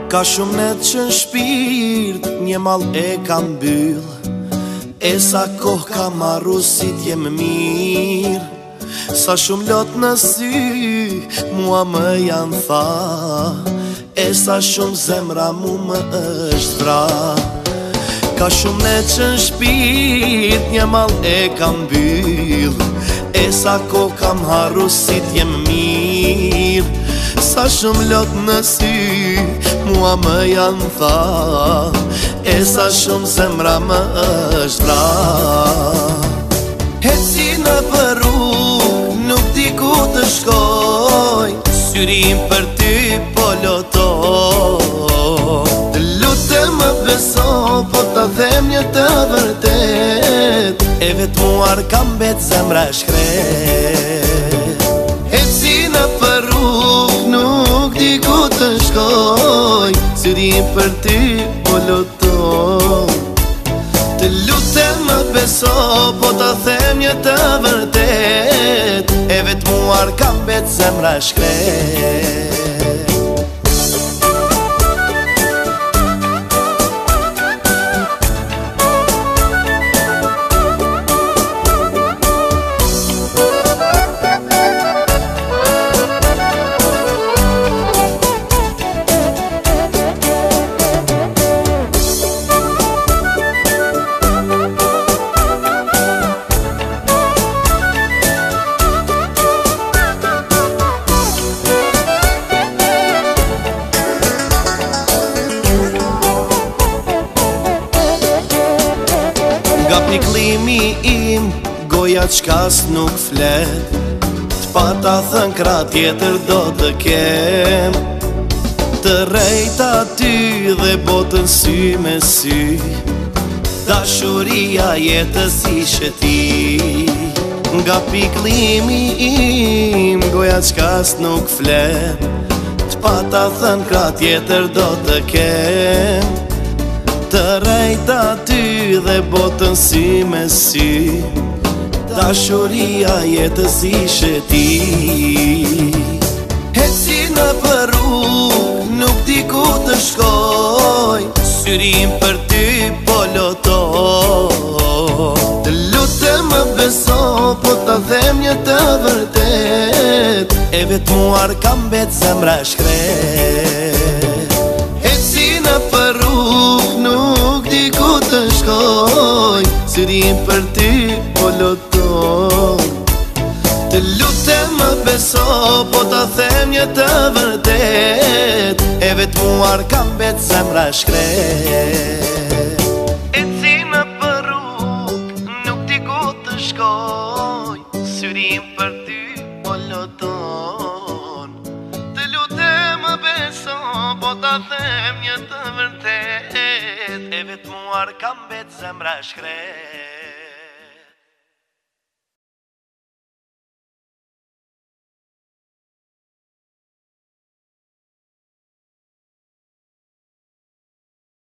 Ka shumë net që në shpirt një mal e kam byll, e sa koh ka marru si t'jem mirë. Sa shumë lot në sy mua më janë tha, e sa shumë zemra mu më është vra. Ka shumë net që në shpirt një mal e kam byll, e sa koh kam harru si t'jem mirë. Sa shumë lot në sy mua më janë tha, e sa shumë zemra më është vra. Heci në për rrugë, nuk di ku të shkoj, syrim për ty po lotoj. Të lutem më beso, po ta them një të vërtet, e vetë muar kam bet zemra shkret. Heci në për rrugë, nuk di ku të shkoj, syrim për ty po lotoj. Të lutem më beso, po ta them një të vërtet, e vetë muar kam bet zemra shkret. Nga piklimi im, goja qkas nuk flet, t'pata thën kra tjetër do të kem. Të rejta ty dhe botën sy me sy, dashuria jetës ishe ti. Nga piklimi im, goja qkas nuk flet, t'pata thën kra tjetër do të kem. Të rejta ty dhe botën sy me sy, dashuria jetës ishe ti. Heci në për rrugë, nuk di ku të shkoj, syrim për ty po lotoj. Të lutem më beso, po ta them një të vërtet, e vetë muar kam bet zemra shkret. Heci në për rrugë, nuk di ku të shkoj, syrim për ty po lotoj. Të lutem më beso, po ta them një të vërtet, e vetë muar kam bet zemra shkret. Eci në për rrugë, nuk di ku të shkoj, syrim për ty po lotoj. Të lutem më beso, po ta them një të vërtet, e vetë muar kam bet zemra shkret.